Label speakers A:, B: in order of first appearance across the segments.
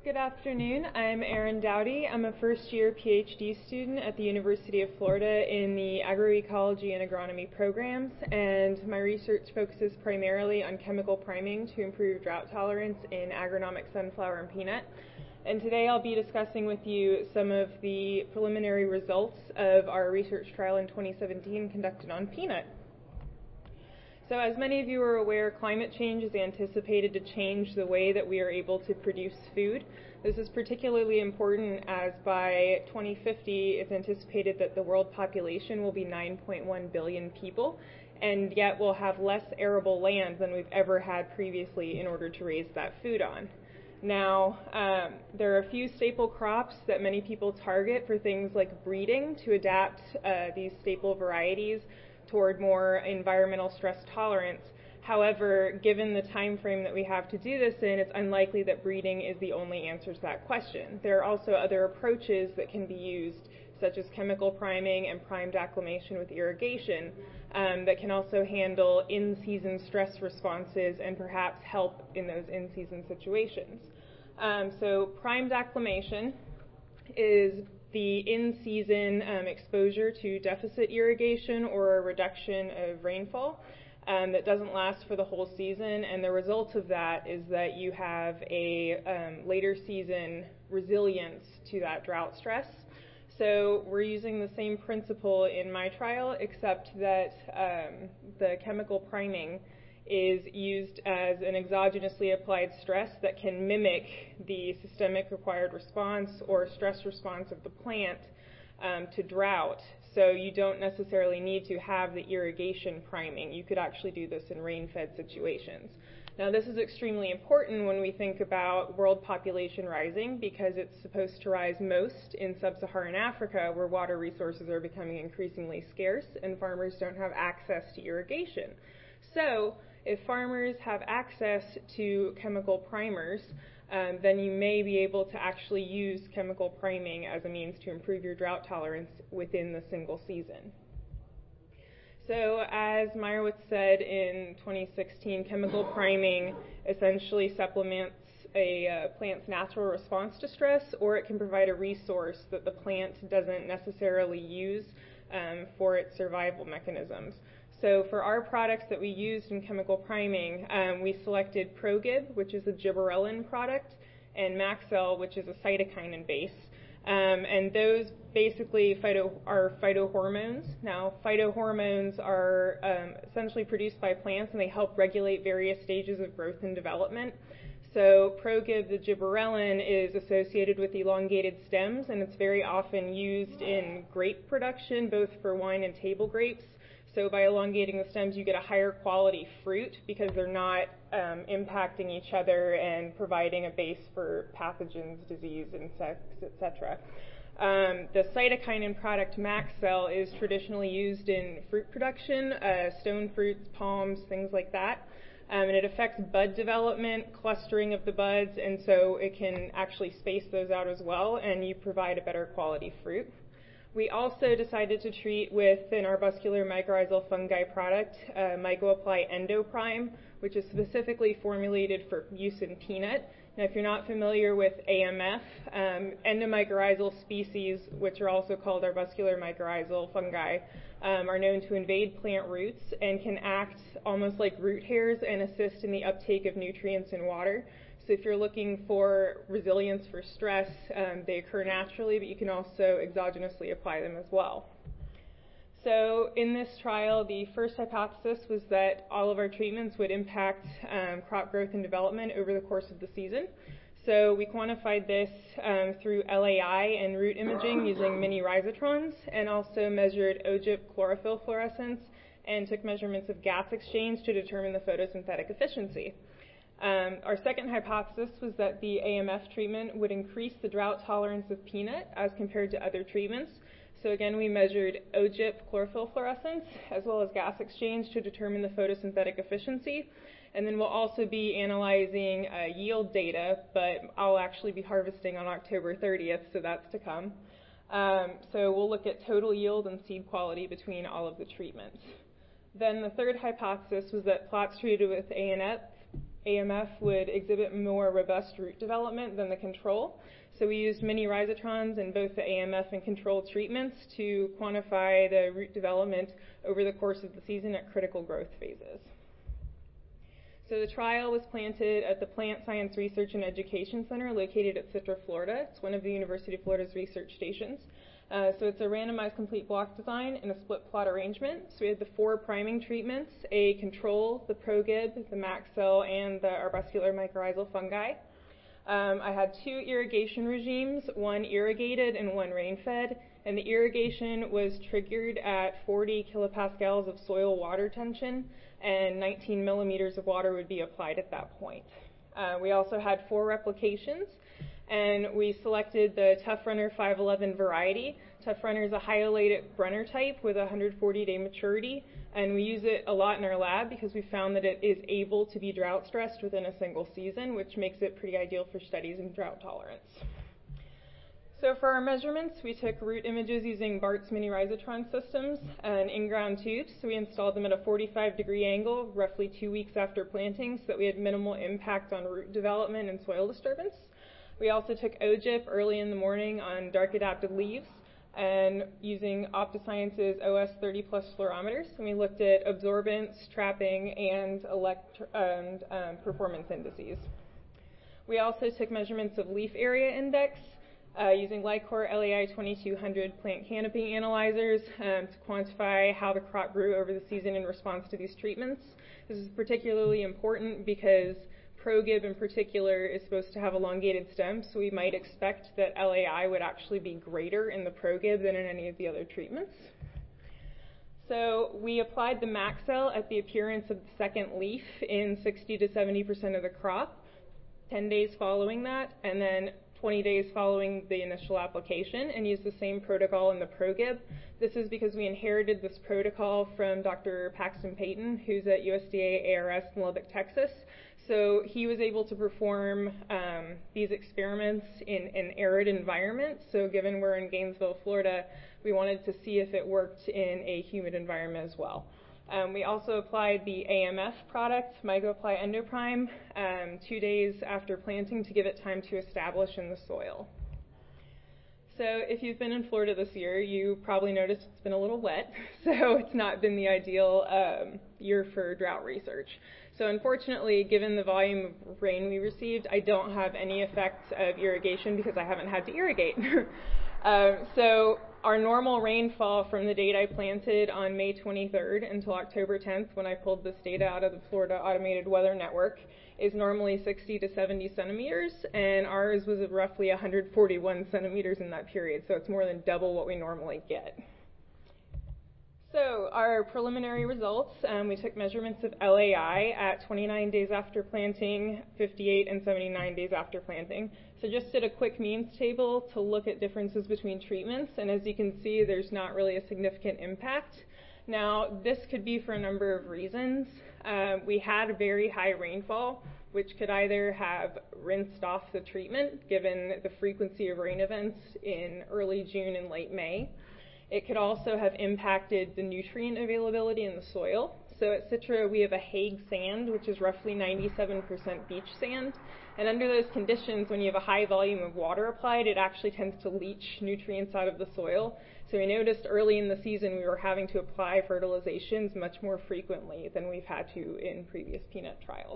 A: Good afternoon. I'm Erin Dowdy. I'm a first-year PhD student at the University of Florida in the agroecology and agronomy programs, and my research focuses primarily on chemical priming to improve drought tolerance in agronomic sunflower and peanut. And today I'll be discussing with you some of the preliminary results of our research trial in 2017 conducted on peanut. So as many of you are aware, climate change is anticipated to change the way that we are able to produce food. This is particularly important as by 2050 it's anticipated that the world population will be 9.1 billion people, and yet we'll have less arable land than we've ever had previously in order to raise that food on. Now, there are a few staple crops that many people target for things like breeding to adapt these staple varieties toward more environmental stress tolerance. However, given the time frame that we have to do this in, it's unlikely that breeding is the only answer to that question. There are also other approaches that can be used, such as chemical priming and primed acclimation with irrigation, that can also handle in-season stress responses and perhaps help in those in-season situations. So primed acclimation is the in-season exposure to deficit irrigation or a reduction of rainfall that doesn't last for the whole season, and the result of that is that you have a later season resilience to that drought stress. So we're using the same principle in my trial, except that the chemical priming is used as an exogenously applied stress that can mimic the systemic required response or stress response of the plant to drought. So you don't necessarily need to have the irrigation priming. You could actually do this in rain-fed situations. Now, this is extremely important when we think about world population rising, because it's supposed to rise most in sub-Saharan Africa, where water resources are becoming increasingly scarce and farmers don't have access to irrigation. So if farmers have access to chemical primers, then you may be able to actually use chemical priming as a means to improve your drought tolerance within the single season. So as Meyerowitz said in 2016, chemical priming essentially supplements a plant's natural response to stress, or it can provide a resource that the plant doesn't necessarily use for its survival mechanisms. So for our products that we used in chemical priming, we selected ProGib, which is a gibberellin product, and Maxel, which is a cytokinin base. And those basically are phytohormones. Now, phytohormones are essentially produced by plants, and they help regulate various stages of growth and development. So ProGib, the gibberellin, is associated with elongated stems, and it's very often used in grape production, both for wine and table grapes. So by elongating the stems, you get a higher quality fruit because they're not impacting each other and providing a base for pathogens, disease, insects, etc. The cytokinin product Maxel is traditionally used in fruit production, stone fruits, palms, things like that. And it affects bud development, clustering of the buds, and so it can actually space those out as well, and you provide a better quality fruit. We also decided to treat with an arbuscular mycorrhizal fungi product, MycoApply EndoPrime, which is specifically formulated for use in peanut. Now, if you're not familiar with AMF, endomycorrhizal species, which are also called arbuscular mycorrhizal fungi, are known to invade plant roots and can act almost like root hairs and assist in the uptake of nutrients in water. So if you're looking for resilience for stress, they occur naturally, but you can also exogenously apply them as well. So in this trial, the first hypothesis was that all of our treatments would impact crop growth and development over the course of the season. So we quantified this through LAI and root imaging using mini rhizotrons, and also measured OGIP chlorophyll fluorescence and took measurements of gas exchange to determine the photosynthetic efficiency. Our second hypothesis was that the AMF treatment would increase the drought tolerance of peanut as compared to other treatments. So again, we measured OGIP chlorophyll fluorescence as well as gas exchange to determine the photosynthetic efficiency. And then we'll also be analyzing yield data, but I'll actually be harvesting on October 30th, so that's to come. So we'll look at total yield and seed quality between all of the treatments. Then the third hypothesis was that plots treated with AMF would exhibit more robust root development than the control. So we used mini rhizotrons in both the AMF and control treatments to quantify the root development over the course of the season at critical growth phases. So the trial was planted at the Plant Science Research and Education Center located at Citra, Florida. It's one of the University of Florida's research stations. So it's a randomized complete block design in a split plot arrangement. So we had the 4 priming treatments, a control, the ProGib, the Maxell, and the arbuscular mycorrhizal fungi. I had 2 irrigation regimes, one irrigated and one rain-fed, and the irrigation was triggered at 40 kilopascals of soil water tension, and 19 millimeters of water would be applied at that point. We also had 4 replications, and we selected the Tough Runner 511 variety. Tough Runner is a high-oleic Brenner type with a 140-day maturity, and we use it a lot in our lab because we found that it is able to be drought stressed within a single season, which makes it pretty ideal for studies in drought tolerance. So for our measurements, we took root images using Bart's mini rhizotron systems and in-ground tubes. So we installed them at a 45-degree angle roughly 2 weeks after planting so that we had minimal impact on root development and soil disturbance. We also took OGIP early in the morning on dark-adapted leaves and using OptiScience's OS 30+ fluorometers. And we looked at absorbance, trapping, and performance indices. We also took measurements of leaf area index using Lycor LAI 2200 plant canopy analyzers to quantify how the crop grew over the season in response to these treatments. This is particularly important because ProGib in particular is supposed to have elongated stems, so we might expect that LAI would actually be greater in the ProGib than in any of the other treatments. So we applied the Maxell at the appearance of the second leaf in 60 to 70% of the crop, 10 days following that, and then 20 days following the initial application, and used the same protocol in the ProGib. This is because we inherited this protocol from Dr. Paxton Payton, who's at USDA ARS in Lubbock, Texas. So he was able to perform these experiments in an arid environment. So given we're in Gainesville, Florida, we wanted to see if it worked in a humid environment as well. We also applied the AMF product, MyGoApply Endoprime, 2 days after planting to give it time to establish in the soil. So if you've been in Florida this year, you probably noticed it's been a little wet, so it's not been the ideal year for drought research. So unfortunately, given the volume of rain we received, I don't have any effect of irrigation because I haven't had to irrigate. So our normal rainfall from the date I planted on May 23rd until October 10th, when I pulled this data out of the Florida Automated Weather Network, is normally 60 to 70 centimeters, and ours was roughly 141 centimeters in that period, so it's more than double what we normally get. So our preliminary results, we took measurements of LAI at 29 days after planting, 58 and 79 days after planting. So just did a quick means table to look at differences between treatments, and as you can see, there's not really a significant impact. Now, this could be for a number of reasons. We had a very high rainfall, which could either have rinsed off the treatment, given the frequency of rain events in early June and late May. It could also have impacted the nutrient availability in the soil. So at Citra, we have a Hague sand, which is roughly 97% beach sand. And under those conditions, when you have a high volume of water applied, it actually tends to leach nutrients out of the soil. So we noticed early in the season we were having to apply fertilizations much more frequently than we've had to in previous peanut trials.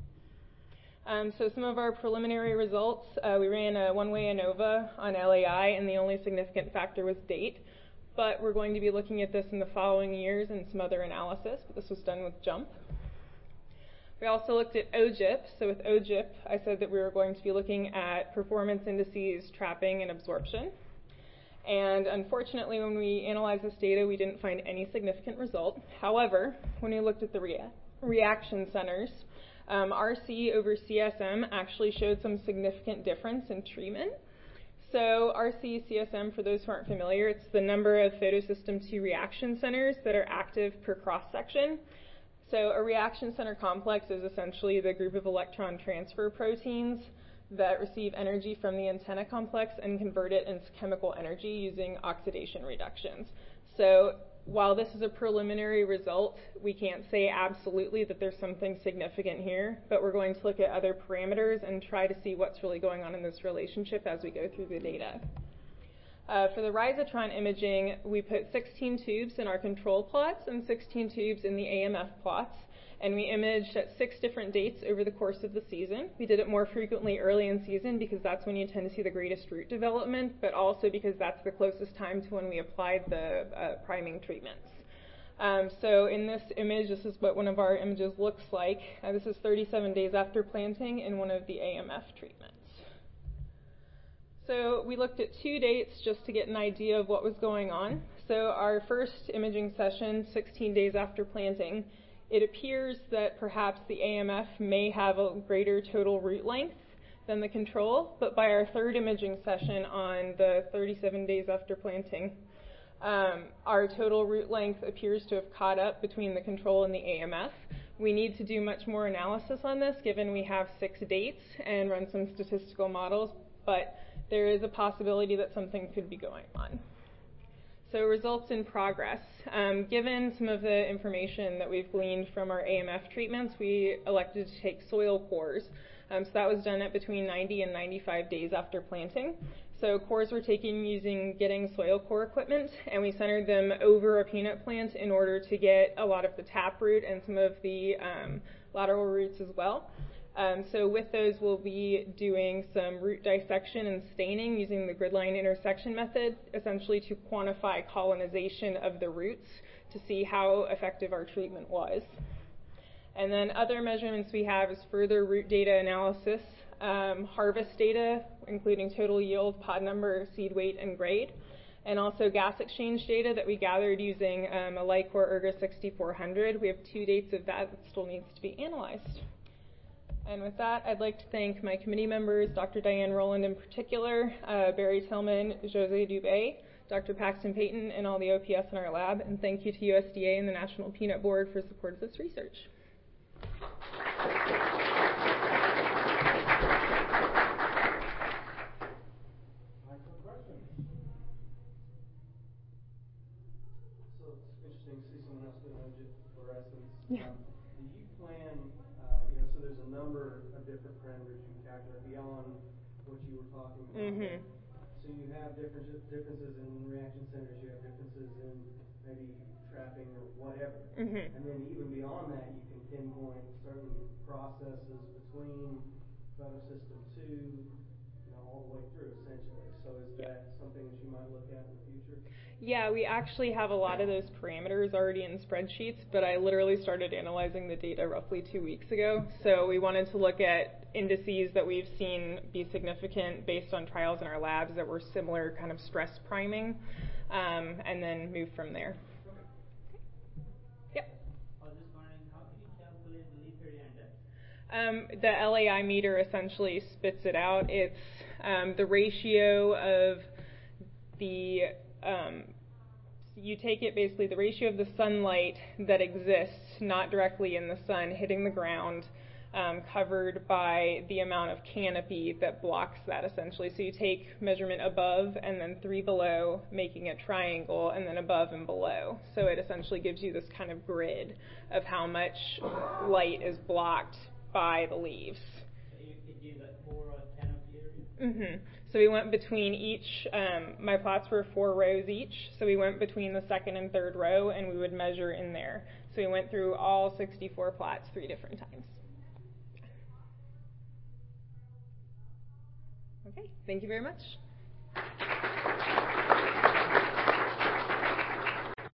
A: So some of our preliminary results, we ran a one-way ANOVA on LAI, and the only significant factor was date. But we're going to be looking at this in the following years and some other analysis, but this was done with JUMP. We also looked at OGIP. So with OGIP, I said that we were going to be looking at performance indices, trapping, and absorption. And unfortunately, when we analyzed this data, we didn't find any significant result. However, when we looked at the reaction centers, RC over CSM actually showed some significant difference in treatment. So RC-CSM, for those who aren't familiar, it's the number of photosystem II reaction centers that are active per cross-section. So a reaction center complex is essentially the group of electron transfer proteins that receive energy from the antenna complex and convert it into chemical energy using oxidation reductions. So while this is a preliminary result, we can't say absolutely that there's something significant here, but we're going to look at other parameters and try to see what's really going on in this relationship as we go through the data. For the risotron imaging, we put 16 tubes in our control plots and 16 tubes in the AMF plots, and we imaged at 6 different dates over the course of the season. We did it more frequently early in season because that's when you tend to see the greatest root development, but also because that's the closest time to when we applied the priming treatments. So in this image, this is what one of our images looks like. This is 37 days after planting in one of the AMF treatments. So we looked at 2 dates just to get an idea of what was going on. So our first imaging session, 16 days after planting, it appears that perhaps the AMF may have a greater total root length than the control, but by our third imaging session on the 37 days after planting, our total root length appears to have caught up between the control and the AMF. We need to do much more analysis on this given we have 6 dates and run some statistical models, but there is a possibility that something could be going on. So results in progress. Given some of the information that we've gleaned from our AMF treatments, we elected to take soil cores. So that was done at between 90 and 95 days after planting. So cores were taken using Giddings soil core equipment, and we centered them over a peanut plant in order to get a lot of the taproot and some of the lateral roots as well. So with those, we'll be doing some root dissection and staining using the grid line intersection method, essentially to quantify colonization of the roots to see how effective our treatment was. And then other measurements we have is further root data analysis, harvest data, including total yield, pod number, seed weight, and grade, and also gas exchange data that we gathered using a Lycor Erga 6400. We have 2 dates of that still needs to be analyzed. And with that, I'd like to thank my committee members, Dr. Diane Rowland in particular, Barry Tillman, Jose Dubé, Dr. Paxton Payton, and all the OPS in our lab. And thank you to USDA and the National Peanut Board for support of this research.
B: Questions? So it's interesting to see someone else doing OGIT fluorescence.
A: Yeah.
B: Do you plan, so there's a number of different parameters you can calculate beyond what you were talking about.
A: Mm-hmm.
B: So you have differences in reaction centers, you have differences in maybe trapping or whatever.
A: Mm-hmm.
B: And then even beyond that, you can pinpoint certain processes between photosystem 2, all the way through, essentially. So is that something that you might look at in the future?
A: Yeah, we actually have a lot of those parameters already in spreadsheets, but I literally started analyzing the data roughly 2 weeks ago. So we wanted to look at indices that we've seen be significant based on trials in our labs that were similar kind of stress priming, and then move from there. Yep.
C: I was just wondering, how can you calculate the leaf area index?
A: The LAI meter essentially spits it out. It's the ratio of the, you take it basically the ratio of the sunlight that exists, not directly in the sun, hitting the ground, covered by the amount of canopy that blocks that essentially. So you take measurement above and then 3 below, making a triangle, and then above and below. So it essentially gives you this kind of grid of how much light is blocked by the leaves.
C: So you could use that for canopy area?
A: Mm-hmm. So we went between each, my plots were 4 rows each, so we went between the second and third row and we would measure in there. So we went through all 64 plots 3 different times. Okay, thank you very much.